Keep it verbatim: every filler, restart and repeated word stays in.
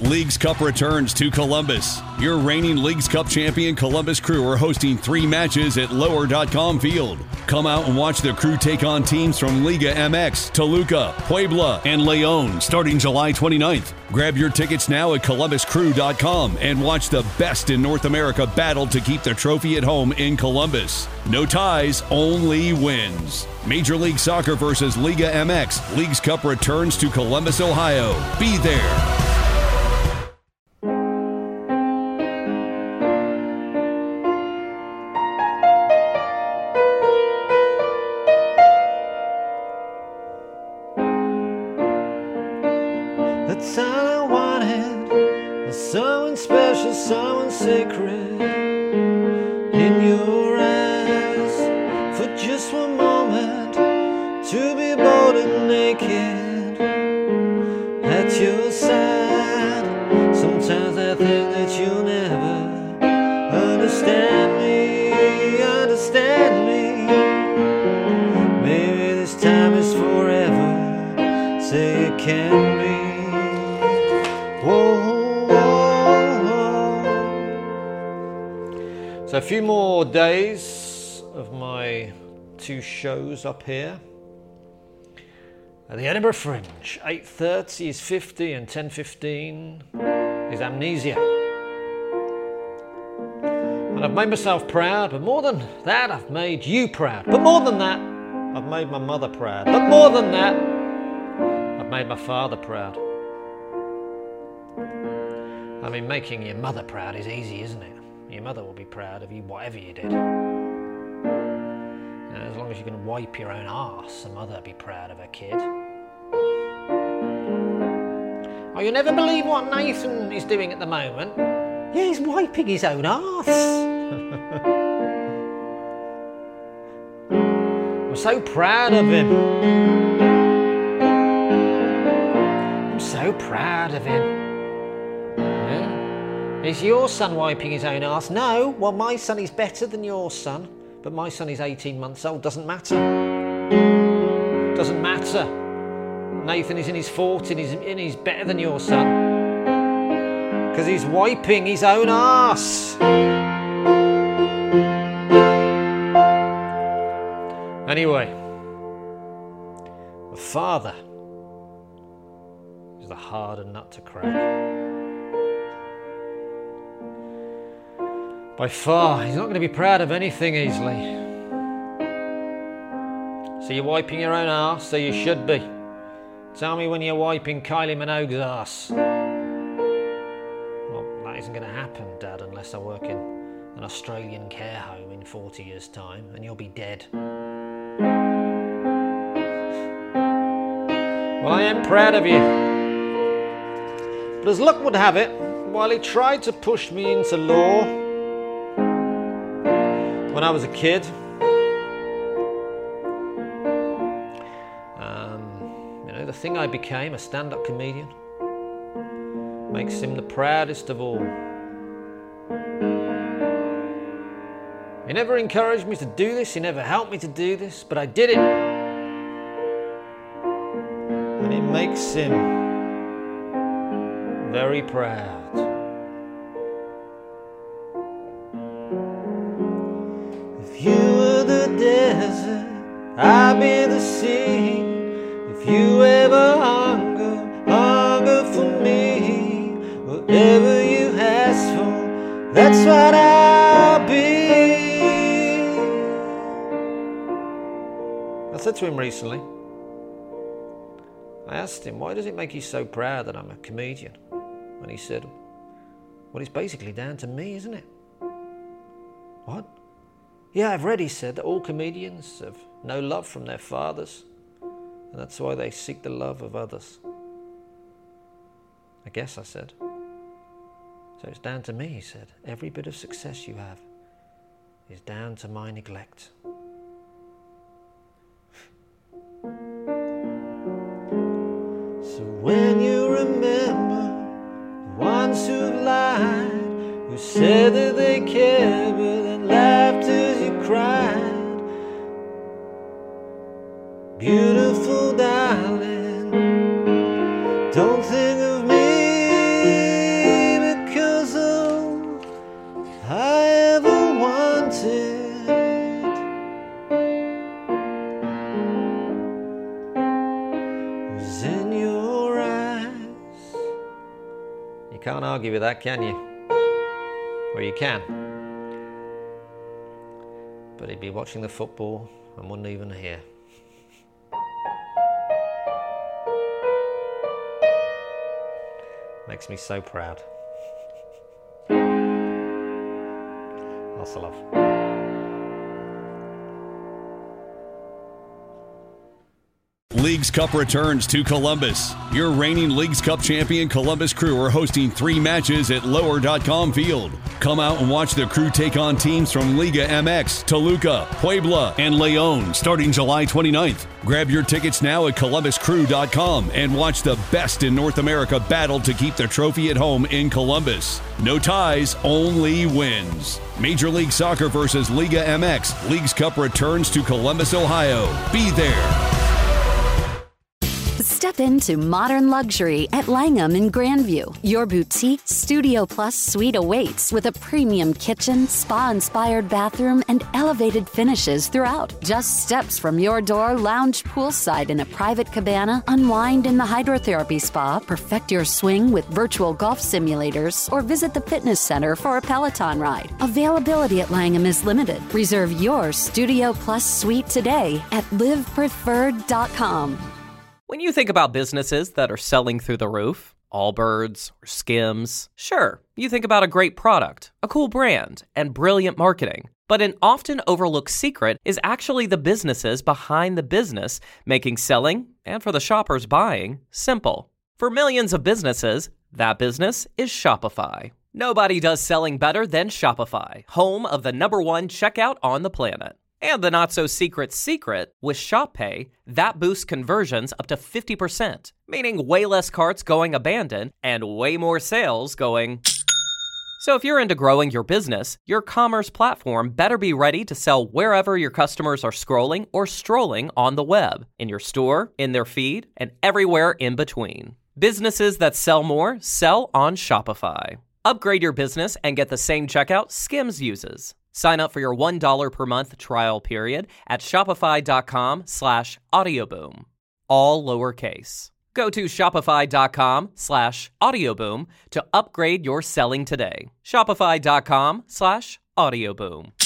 Leagues Cup returns to Columbus. Your reigning Leagues Cup champion Columbus Crew are hosting three matches at lower dot com Field. Come out and watch the Crew take on teams from Liga M X, Toluca, Puebla, and León starting July twenty-ninth. Grab your tickets now at columbus crew dot com and watch the best in North America battle to keep the trophy at home in Columbus. No ties, only wins. Major League Soccer versus Liga M X. Leagues Cup returns to Columbus, Ohio. Be there. That's all I wanted, someone special, someone sacred in your eyes. For just one moment, to be bold and naked at your side. Sometimes I think that you'll never understand me, understand me. Maybe this time is forever, say it can be. Whoa, whoa, whoa. So a few more days of my two shows up here at the Edinburgh Fringe. eight thirty is fifty and ten fifteen is Amnesia. And I've made myself proud, but more than that, I've made you proud. But more than that, I've made my mother proud. But more than that, I've made my father proud. I mean, making your mother proud is easy, isn't it? Your mother will be proud of you, whatever you did. You know, as long as you can wipe your own arse, a mother will be proud of her kid. Oh, you'll never believe what Nathan is doing at the moment. Yeah, he's wiping his own arse. I'm so proud of him. I'm so proud of him. Is your son wiping his own arse? No. Well, my son is better than your son, but my son is eighteen months old. Doesn't matter. Doesn't matter. Nathan is in his forties and he's better than your son because he's wiping his own arse. Anyway, the father is the harder nut to crack. By far, he's not going to be proud of anything easily. So you're wiping your own arse, so you should be. Tell me when you're wiping Kylie Minogue's arse. Well, that isn't going to happen, Dad, unless I work in an Australian care home in forty years' time, and you'll be dead. Well, I am proud of you. But as luck would have it, while he tried to push me into law when I was a kid, um, you know, the thing I became, a stand-up comedian, makes him the proudest of all. He never encouraged me to do this, he never helped me to do this, but I did it. And it makes him very proud. If you were the desert, I'd be the sea. If you ever hunger, hunger for me. Whatever you ask for, that's what I'll be. I said to him recently, I asked him, why does it make you so proud that I'm a comedian? And he said, well, it's basically down to me, isn't it? What? Yeah, I've read, he said, that all comedians have no love from their fathers, and that's why they seek the love of others. I guess, I said. So it's down to me, he said. Every bit of success you have is down to my neglect. So when you remember the ones who lied, who said that they cared but then laughed as you cried, beautiful darling, don't think of me You can't argue with that, can you? Well, you can. But he'd be watching the football and wouldn't even hear. Makes me so proud. Lots of love. Leagues Cup returns to Columbus. Your reigning Leagues Cup champion Columbus Crew are hosting three matches at lower dot com Field. Come out and watch the Crew take on teams from Liga M X, Toluca, Puebla, and Leon starting July twenty-ninth. Grab your tickets now at columbus crew dot com and watch the best in North America battle to keep the trophy at home in Columbus. No ties, only wins. Major League Soccer versus Liga M X. Leagues Cup returns to Columbus, Ohio. Be there. Step into modern luxury at Langham in Grandview. Your boutique Studio Plus suite awaits with a premium kitchen, spa-inspired bathroom, and elevated finishes throughout. Just steps from your door, lounge poolside in a private cabana, unwind in the hydrotherapy spa, perfect your swing with virtual golf simulators, or visit the fitness center for a Peloton ride. Availability at Langham is limited. Reserve your Studio Plus suite today at live preferred dot com. When you think about businesses that are selling through the roof, Allbirds or Skims, sure, you think about a great product, a cool brand, and brilliant marketing. But an often overlooked secret is actually the businesses behind the business, making selling, and for the shoppers buying, simple. For millions of businesses, that business is Shopify. Nobody does selling better than Shopify, home of the number one checkout on the planet. And the not-so-secret secret, with ShopPay, that boosts conversions up to fifty percent, meaning way less carts going abandoned and way more sales going... So if you're into growing your business, your commerce platform better be ready to sell wherever your customers are scrolling or strolling on the web, in your store, in their feed, and everywhere in between. Businesses that sell more sell on Shopify. Upgrade your business and get the same checkout Skims uses. Sign up for your one dollar per month trial period at shopify.com slash audioboom. All lowercase. Go to shopify.com slash audioboom to upgrade your selling today. Shopify.com slash audioboom.